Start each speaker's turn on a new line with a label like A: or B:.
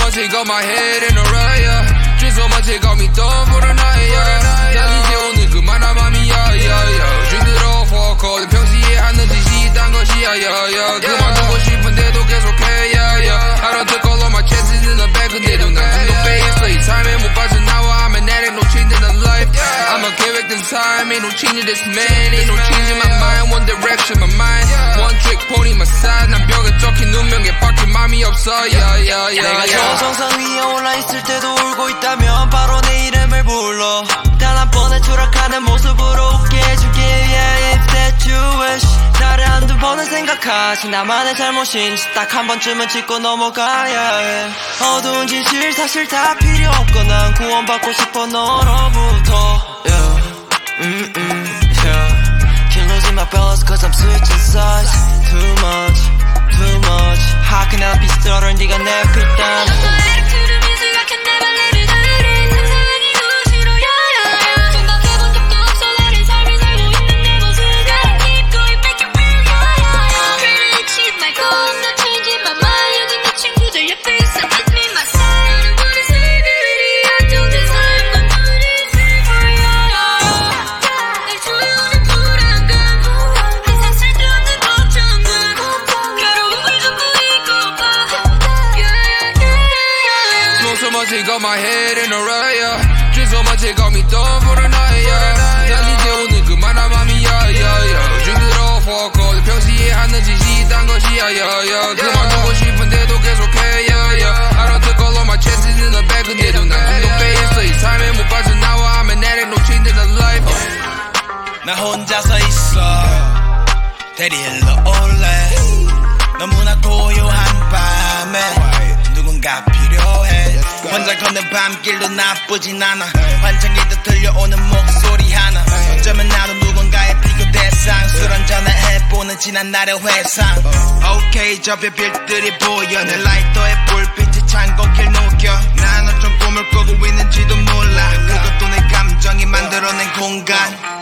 A: much it got my head in a riot. Drink so much it got me done for the night, yeah. 난 이제 오늘 그만한 맘이야, yeah, yeah. Drink it all for cold. 평시에 하는 짓이 딴 것이야, yeah, yeah. 그만두고 싶은데도 계속해, yeah, yeah. I don't took all of my chances in the back, 근데도 난 중독돼 있어. 이 삶에 못 빠져나와. I'm an addict, no change in the life. I'm a 계획된 삶, ain't no change in this man. Ain't no change in my mind, one direction, my mind. One trick pony, my side. 난 벽에 적힌 운명에 박힌 맘이 없어, yeah, yeah, yeah.
B: 내가 저 정상 위에 올라있을 때도 울고 있다면 바로 내 이름을 불러. 단 한 번에 추락하는 모습으로 웃게 해줄게, yeah, if that you wish. 나를 한두 번은 생각하지. 나만의 잘못인지 딱 한 번쯤은 짚고 넘어가야 해. 어두운 진실 사실 다 필요 없고 난 구원받고 싶어 너로부터, yeah. Yeah. Can't lose my balance cause I'm switching sides. Too much, too much. How can I be stutter 네가 내 필단.
A: So much it got my head in a riot. Drink so much it got me done for the night, yeah. 난 이제 오늘 그만한 맘이야, yeah, yeah. Drink it all for cold. 평시에 하는 짓이 딴 것이야, yeah, yeah. 그만두고 싶은데도 계속해, yeah, yeah. I don't took all of my chances in the back, 근데도 난 중독돼 있어. 이 삶에 못 빠져나와. I'm an addict, no change in the life.
C: 나 혼자서 있어. 대리일로 올래. 너무나 고요한 밤에 누군가 필요해. 혼자 걷는 밤길도 나쁘진 않아. 환청기도 들려오는 목소리 하나. 어쩌면 나도 누군가의 비교 대상. 술 한잔을 해보는 지난 날의 회상. 오케이 저 별빛들이 보여. 내 라이터의 불빛이 창고길 녹여. 난 어쩜 꿈을 꾸고 있는지도 몰라. 그것도 내 감정이 만들어낸 공간.